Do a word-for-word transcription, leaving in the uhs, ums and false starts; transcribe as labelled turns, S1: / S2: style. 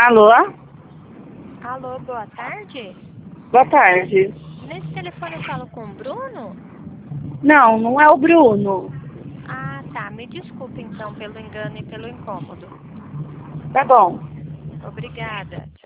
S1: Alô?
S2: Alô, boa tarde.
S1: Boa tarde.
S2: Nesse telefone eu falo com o Bruno?
S1: Não, não é o Bruno.
S2: Ah, tá. Me desculpe então pelo engano e pelo incômodo.
S1: Tá bom.
S2: Obrigada.